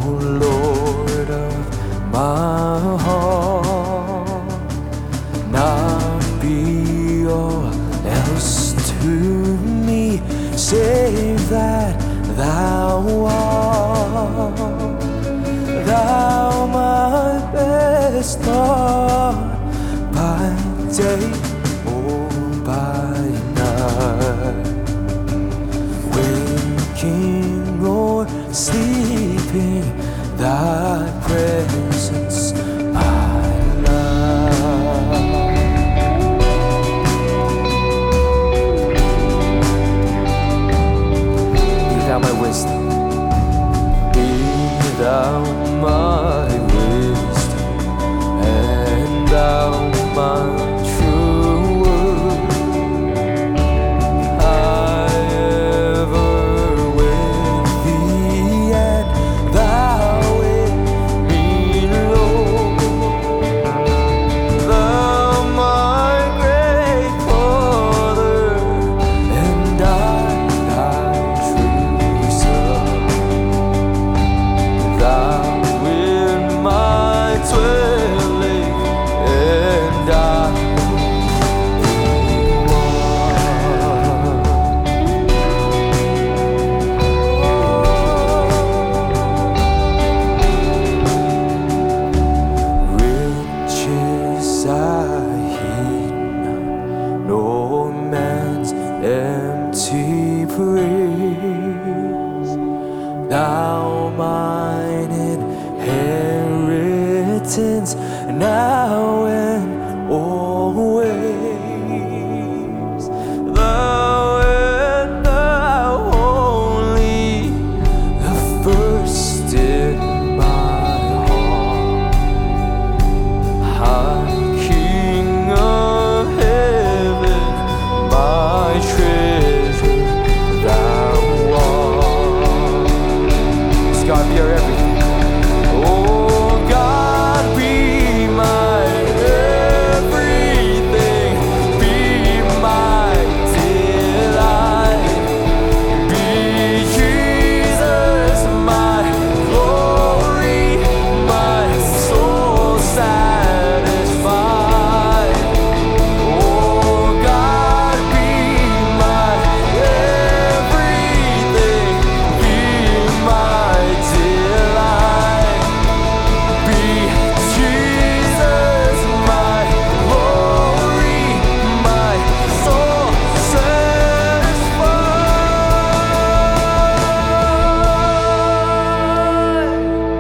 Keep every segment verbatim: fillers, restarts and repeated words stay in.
Lord of my heart, not be all else to me, save that thou art, thou my best thought, by day or by night, waking or sleeping, thy presence I love. Be thou my wisdom, be thou my wisdom, and thou my true word. I ever with thee, and thou with me, Lord. Thou my great Father, and I thy true Son. Thou in my dwelling, and I riches I heed not, nor man's empty praise. Thou mine inheritance, now and always. Thou and thou only, the first in my heart. High King of heaven, my treasure thou art. God, be our everything. Oh God, be my everything, be my delight, be Jesus my glory, my soul satisfied. Oh God, be my everything, be my delight, be Jesus my glory, my soul satisfied.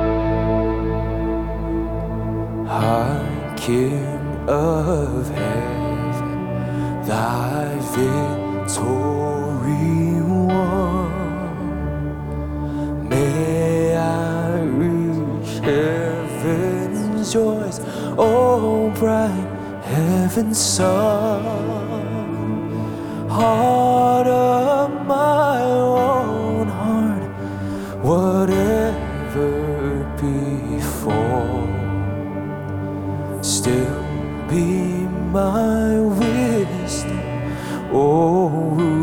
High King of heaven, thy victory won, may I reach heaven's joys, oh bright heaven's sun. Heart of my own heart, whatever befall, still be my wisdom, oh